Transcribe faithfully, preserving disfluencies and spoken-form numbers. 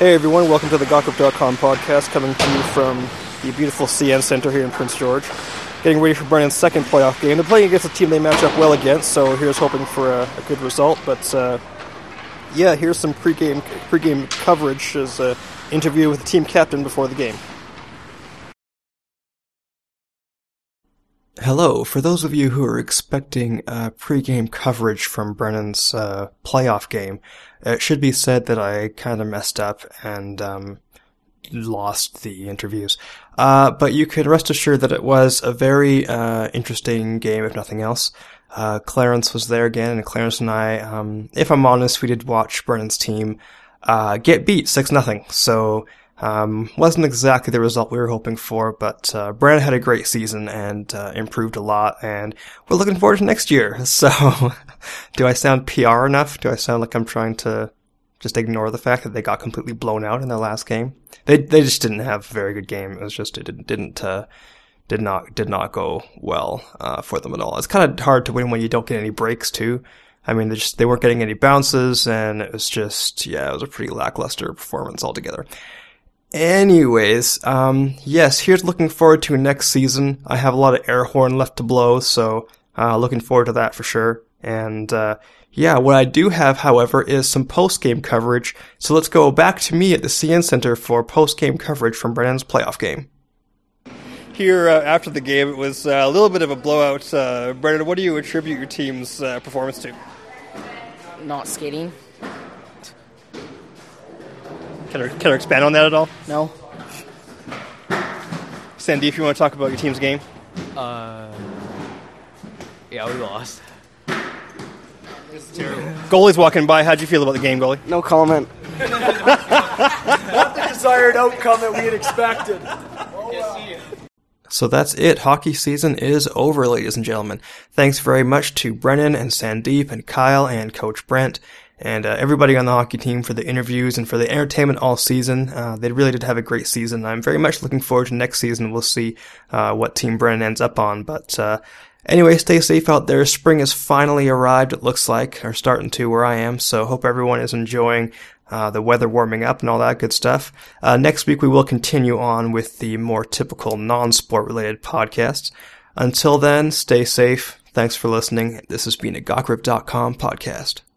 Hey everyone, welcome to the Gawkrip dot com podcast, coming to you from the beautiful C N Center here in Prince George. Getting ready for Brennan's second playoff game. They're playing against a team they match up well against, so here's hoping for a, a good result. But uh, yeah, here's some pregame pregame coverage as an interview with the team captain before the game. Hello. For those of you who are expecting uh, pre-game coverage from Brennan's uh, playoff game, it should be said that I kind of messed up and um, lost the interviews. Uh, but you can rest assured that it was a very uh, interesting game, if nothing else. Uh, Clarence was there again, and Clarence and I, um, if I'm honest, we did watch Brennan's team uh, get beat six nothing. So Um, wasn't exactly the result we were hoping for, but uh, Brennan had a great season and uh, improved a lot, and we're looking forward to next year. So, do I sound P R enough? Do I sound like I'm trying to just ignore the fact that they got completely blown out in their last game? They they just didn't have a very good game. It was just it didn't didn't uh, did not did not go well uh, for them at all. It's kind of hard to win when you don't get any breaks too. I mean, they just they weren't getting any bounces, and it was just yeah, it was a pretty lackluster performance altogether. Anyways, um, yes, here's looking forward to next season. I have a lot of air horn left to blow, so, uh, looking forward to that for sure. And, uh, yeah, what I do have, however, is some post-game coverage. So let's go back to me at the C N Center for post-game coverage from Brennan's playoff game. Here, uh, after the game, it was uh, a little bit of a blowout. Uh, Brennan, what do you attribute your team's uh, performance to? Not skating. Can I, can I expand on that at all? No. Sandy, if you want to talk about your team's game? Uh, yeah, we lost. This is terrible. Goalie's walking by. How'd you feel about the game, goalie? No comment. Not the desired outcome that we had expected. So that's it. Hockey season is over, ladies and gentlemen. Thanks very much to Brennan and Sandeep and Kyle and Coach Brent and uh, everybody on the hockey team for the interviews and for the entertainment all season. Uh, they really did have a great season. I'm very much looking forward to next season. We'll see uh, what team Brennan ends up on. But uh, anyway, stay safe out there. Spring has finally arrived, it looks like, or starting to where I am. So hope everyone is enjoying Uh, the weather warming up and all that good stuff. Uh, next week we will continue on with the more typical non-sport related podcasts. Until then, stay safe. Thanks for listening. This has been a Gawkrip dot com podcast.